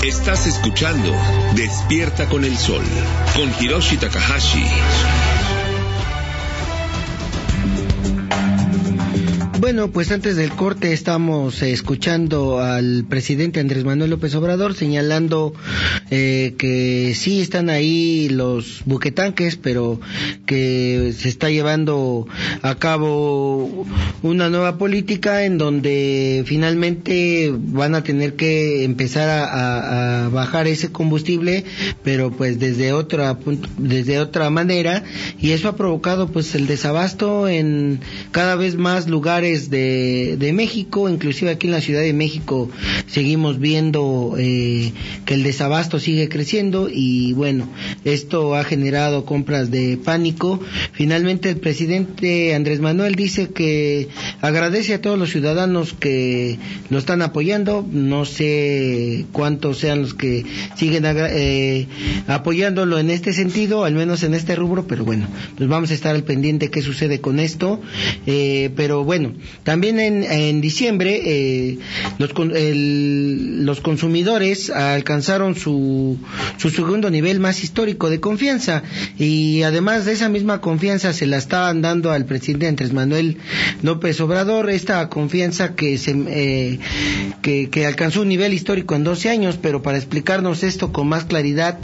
Estás escuchando Despierta con el Sol, con Hiroshi Takahashi. Bueno, pues antes del corte estamos escuchando al presidente Andrés Manuel López Obrador señalando que sí están ahí los buquetanques, pero que se está llevando a cabo una nueva política en donde finalmente van a tener que empezar a bajar ese combustible, pero pues desde otra manera, y eso ha provocado pues el desabasto en cada vez más lugares de México. Inclusive aquí en la Ciudad de México seguimos viendo que el desabasto sigue creciendo, y bueno, esto ha generado compras de pánico. Finalmente el presidente Andrés Manuel dice que agradece a todos los ciudadanos que lo están apoyando. No sé cuántos sean los que siguen apoyándolo en este sentido, al menos en este rubro, pero bueno, pues vamos a estar al pendiente qué sucede con esto. Pero bueno, también en diciembre los consumidores alcanzaron su segundo nivel más histórico de confianza, y además de esa misma confianza se la estaban dando al presidente Andrés Manuel López Obrador, esta confianza que alcanzó un nivel histórico en 12 años. Pero para explicarnos esto con más claridad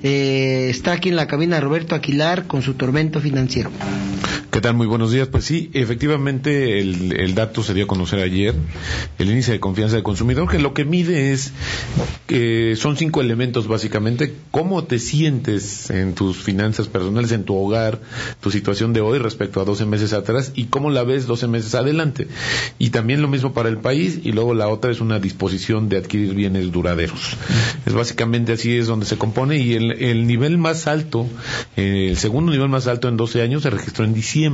está aquí en la cabina Roberto Aguilar con su tormento financiero. ¿Qué tal? Muy buenos días. Pues sí, efectivamente el dato se dio a conocer ayer, el índice de confianza del consumidor, que lo que mide es, son 5 elementos básicamente: cómo te sientes en tus finanzas personales, en tu hogar, tu situación de hoy respecto a 12 meses atrás, y cómo la ves 12 meses adelante. Y también lo mismo para el país, y luego la otra es una disposición de adquirir bienes duraderos. Es básicamente así es donde se compone, y el nivel más alto, el segundo nivel más alto en 12 años se registró en diciembre.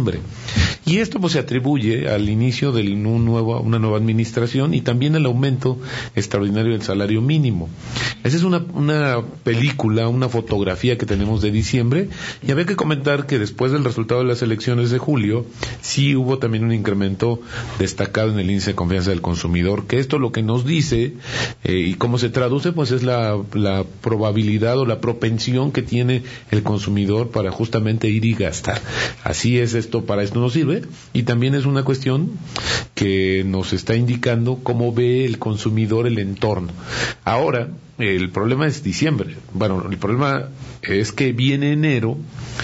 Y esto pues se atribuye al inicio de una nueva administración, y también al aumento extraordinario del salario mínimo. Esa es una película, una fotografía que tenemos de diciembre, y había que comentar que después del resultado de las elecciones de julio sí hubo también un incremento destacado en el índice de confianza del consumidor, que esto lo que nos dice y cómo se traduce pues es la probabilidad o la propensión que tiene el consumidor para justamente ir y gastar. Así es, para esto nos sirve, y también es una cuestión que nos está indicando cómo ve el consumidor el entorno. Ahora, el problema es diciembre. Bueno, el problema es que viene enero,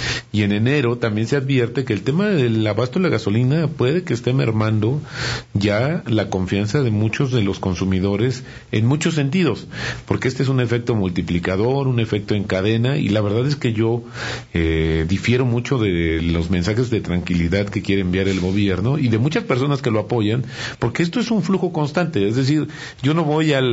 y en enero también se advierte que el tema del abasto de la gasolina puede que esté mermando ya la confianza de muchos de los consumidores en muchos sentidos, porque este es un efecto multiplicador, un efecto en cadena, y la verdad es que yo difiero mucho de los mensajes de tranquilidad que quiere enviar el gobierno y de muchas personas que lo apoyan, porque esto es un flujo constante. Es decir, yo no voy a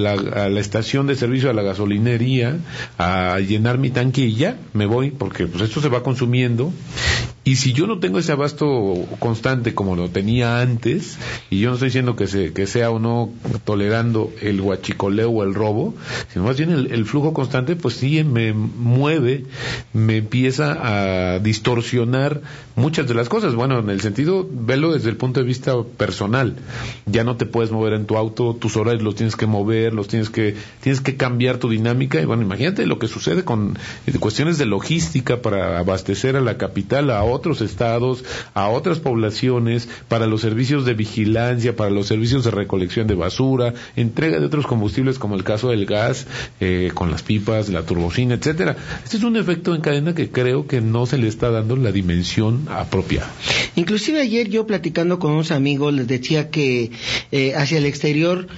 la estación de servicio, a la gasolinería, a llenar mi tanque y ya me voy, porque pues esto se va consumiendo, y si yo no tengo ese abasto constante como lo tenía antes, y yo no estoy diciendo que sea o no tolerando el huachicoleo o el robo, sino más bien el flujo constante, pues sí me mueve, me empieza a distorsionar muchas de las cosas. Bueno, en el sentido, velo desde el punto de vista personal, ya no te puedes mover en tu auto, tus horarios los tienes que mover, tienes que cambiar tu dinámica, y bueno, imagínate lo que sucede con cuestiones de logística para abastecer a la capital, a otros estados, a otras poblaciones, para los servicios de vigilancia, para los servicios de recolección de basura, entrega de otros combustibles como el caso del gas, con las pipas, la turbocina, etcétera. Este es un efecto en cadena que creo que no se le está dando la dimensión apropiada. Inclusive ayer yo platicando con unos amigos les decía que hacia el exterior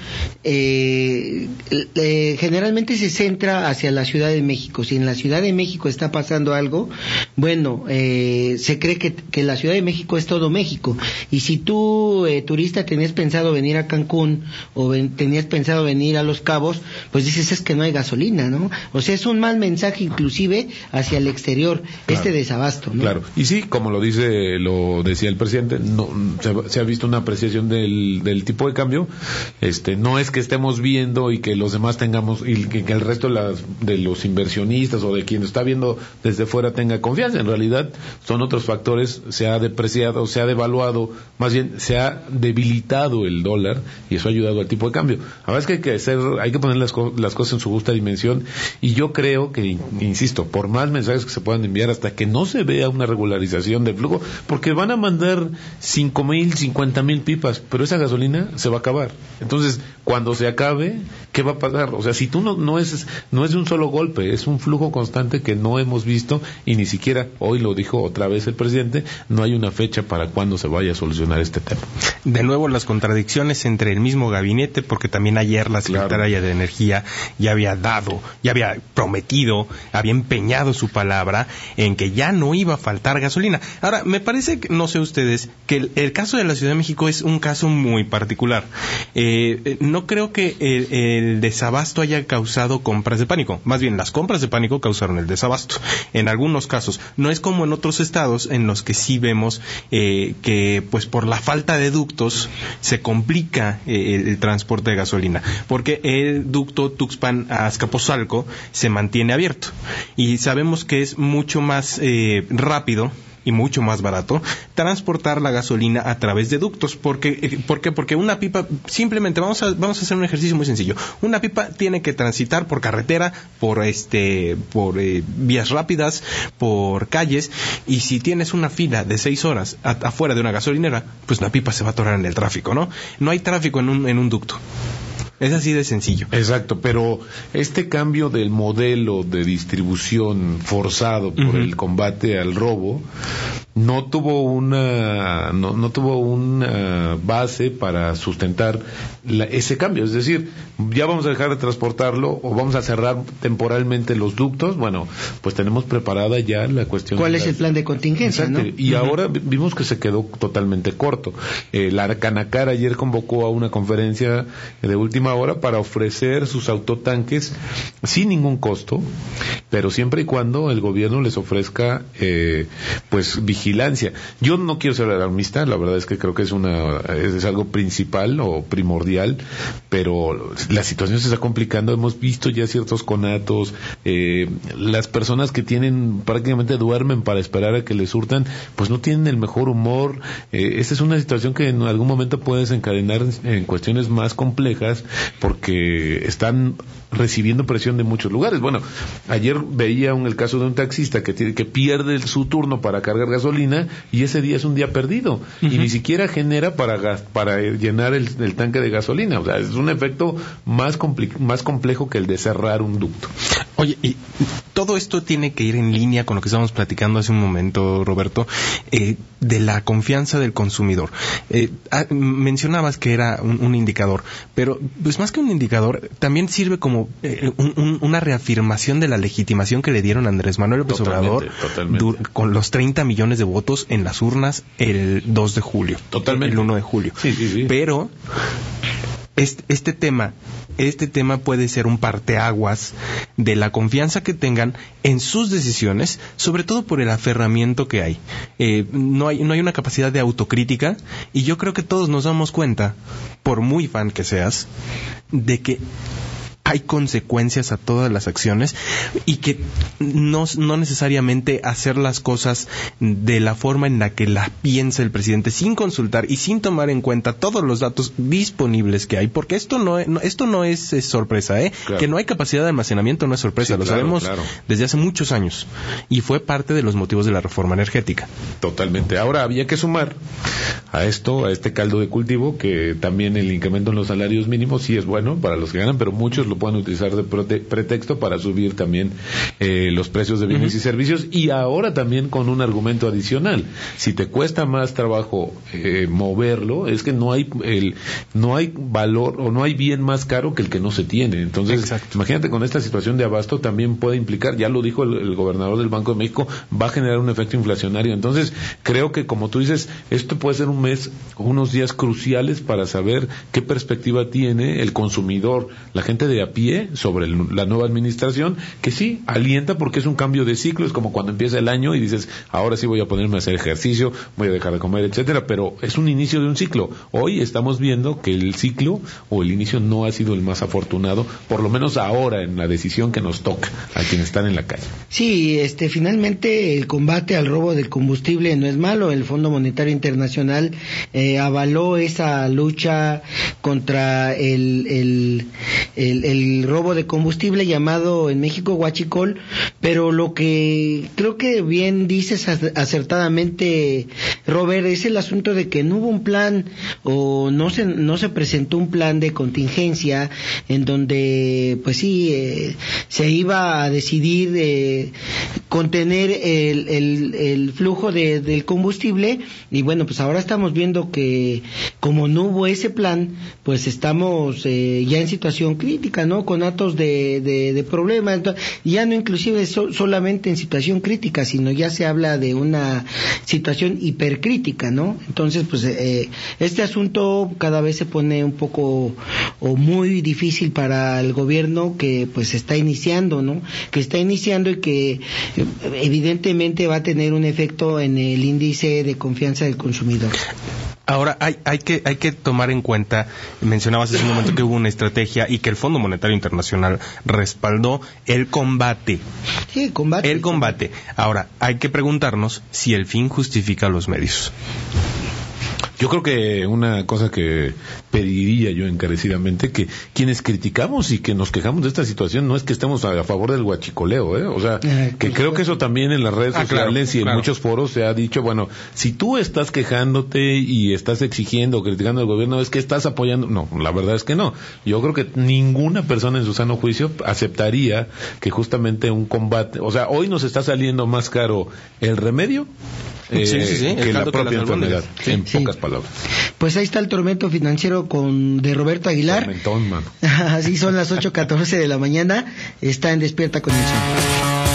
generalmente se centra hacia la Ciudad de México. Si en la Ciudad de México está pasando algo, bueno, se cree que la Ciudad de México es todo México, y si tú turista tenías pensado venir a Cancún o tenías pensado venir a Los Cabos, pues dices es que no hay gasolina, ¿no? O sea, es un mal mensaje inclusive hacia el exterior, claro, este desabasto, ¿no? Claro, y sí, como lo decía el presidente, no se ha visto una apreciación del tipo de cambio. No es que estemos viendo y que los demás tengamos, y que el resto de los inversionistas o de quien está viendo desde fuera tenga confianza. En realidad son otros factores, se ha depreciado, se ha devaluado, más bien se ha debilitado el dólar y eso ha ayudado al tipo de cambio. La verdad es que hay que poner las cosas en su justa dimensión, y yo creo que, insisto, por más mensajes que se puedan enviar, hasta que no se vea una regularización del flujo, porque van a mandar 5,000, 50,000 pipas, pero esa gasolina se va a acabar. Entonces, cuando se acabe, ¿qué va a pasar? O sea, si tú no es de un solo golpe, es un flujo constante que no hemos visto, y ni siquiera, hoy lo dijo otra vez el presidente, no hay una fecha para cuándo se vaya a solucionar este tema. De nuevo, las contradicciones entre el mismo gabinete, porque también ayer la secretaria de Energía ya había prometido, había empeñado su palabra en que ya no iba a faltar gasolina. Ahora, me parece, no sé ustedes, que el caso de la Ciudad de México es un caso muy particular. No creo que el desabasto haya causado compras de pánico. Más bien, las compras de pánico causaron el desabasto. En algunos casos. No es como en otros estados en los que sí vemos que, pues, por la falta de ductos se complica el transporte de gasolina. Porque el ducto Tuxpan a Azcapotzalco se mantiene abierto. Y sabemos que es mucho más rápido y mucho más barato transportar la gasolina a través de ductos. ¿Por qué? Porque una pipa, simplemente vamos a hacer un ejercicio muy sencillo. Una pipa tiene que transitar por carretera, por vías rápidas, por calles, y si tienes una fila de 6 horas afuera de una gasolinera, pues la pipa se va a atorar en el tráfico, ¿no? No hay tráfico en un ducto. Es así de sencillo. Exacto, pero este cambio del modelo de distribución forzado por el combate al robo no tuvo una base para sustentar ese cambio. Es decir, ya vamos a dejar de transportarlo o vamos a cerrar temporalmente los ductos. Bueno, pues tenemos preparada ya la cuestión. ¿Cuál es el plan de contingencia? Exacto, ¿no? Y ahora vimos que se quedó totalmente corto. La Canacar ayer convocó a una conferencia de última hora para ofrecer sus autotanques sin ningún costo, pero siempre y cuando el gobierno les ofrezca pues vigilancia. Yo no quiero ser alarmista, la verdad es que creo que es algo principal o primordial, pero la situación se está complicando. Hemos visto ya ciertos conatos, las personas que prácticamente duermen para esperar a que les surtan, pues no tienen el mejor humor. Esta es una situación que en algún momento puede desencadenar en cuestiones más complejas, porque están recibiendo presión de muchos lugares. Bueno, ayer veía el caso de un taxista que pierde su turno para cargar gasolina, y ese día es un día perdido, y ni siquiera genera para llenar el tanque de gasolina. O sea, es un efecto más complejo que el de cerrar un ducto. Oye, y todo esto tiene que ir en línea con lo que estábamos platicando hace un momento, Roberto, de la confianza del consumidor. Mencionabas que era un indicador, pero pues más que un indicador, también sirve como una reafirmación de la legitimación que le dieron a Andrés Manuel López Obrador con los 30 millones de votos en las urnas el 2 de julio. Totalmente. El 1 de julio. Sí. Pero este tema puede ser un parteaguas de la confianza que tengan en sus decisiones, sobre todo por el aferramiento que hay. No hay una capacidad de autocrítica, y yo creo que todos nos damos cuenta, por muy fan que seas, de que hay consecuencias a todas las acciones, y que no necesariamente hacer las cosas de la forma en la que la piensa el presidente, sin consultar y sin tomar en cuenta todos los datos disponibles que hay, porque esto no es sorpresa, Claro. Que no hay capacidad de almacenamiento no es sorpresa, sí, lo sabemos desde hace muchos años, y fue parte de los motivos de la reforma energética. Totalmente. Ahora había que sumar a este caldo de cultivo, que también el incremento en los salarios mínimos sí es bueno para los que ganan, pero muchos lo pueden utilizar de pretexto para subir también los precios de bienes y servicios, y ahora también con un argumento adicional: si te cuesta más trabajo moverlo, es que no hay valor o no hay bien más caro que el que no se tiene. Entonces, exacto, imagínate, con esta situación de abasto también puede implicar, ya lo dijo el gobernador del Banco de México, va a generar un efecto inflacionario. Entonces, creo que, como tú dices, esto puede ser un mes o unos días cruciales para saber qué perspectiva tiene el consumidor, la gente de a puntapié sobre la nueva administración, que sí, alienta porque es un cambio de ciclo, es como cuando empieza el año y dices, ahora sí voy a ponerme a hacer ejercicio, voy a dejar de comer, etcétera, pero es un inicio de un ciclo. Hoy estamos viendo que el ciclo o el inicio no ha sido el más afortunado, por lo menos ahora en la decisión que nos toca a quienes están en la calle. Sí, finalmente el combate al robo del combustible no es malo. El Fondo Monetario Internacional avaló esa lucha contra el robo de combustible, llamado en México huachicol, pero lo que creo que bien dices acertadamente, Robert, es el asunto de que no hubo un plan o no se presentó un plan de contingencia en donde pues sí se iba a decidir contener el flujo del combustible. Y bueno, pues ahora estamos viendo que como no hubo ese plan, pues estamos ya en situación crítica, ¿no? Con actos de problemas. Entonces, ya no inclusive solamente en situación crítica, sino ya se habla de una situación hipercrítica, ¿no? Entonces, pues este asunto cada vez se pone un poco o muy difícil para el gobierno, que pues está iniciando, ¿no? Que está iniciando y que evidentemente va a tener un efecto en el índice de confianza del consumidor. Ahora, hay que tomar en cuenta, mencionabas hace un momento que hubo una estrategia y que el Fondo Monetario Internacional respaldó el combate. Sí, el combate. El combate. Ahora, hay que preguntarnos si el fin justifica los medios. Yo creo que una cosa que pediría yo encarecidamente, que quienes criticamos y que nos quejamos de esta situación no es que estemos a favor del huachicoleo, o sea, que creo que eso también en las redes sociales y en muchos foros se ha dicho, bueno, si tú estás quejándote y estás exigiendo o criticando al gobierno, es que estás apoyando. No, la verdad es que no. Yo creo que ninguna persona en su sano juicio aceptaría que justamente un combate, o sea, hoy nos está saliendo más caro el remedio que la propia enfermedad, en pocas palabras. Pues ahí está el tormento financiero de Roberto Aguilar. Tormentón, mano. Así son las 8:14 de la mañana. Está en Despierta con el Sol.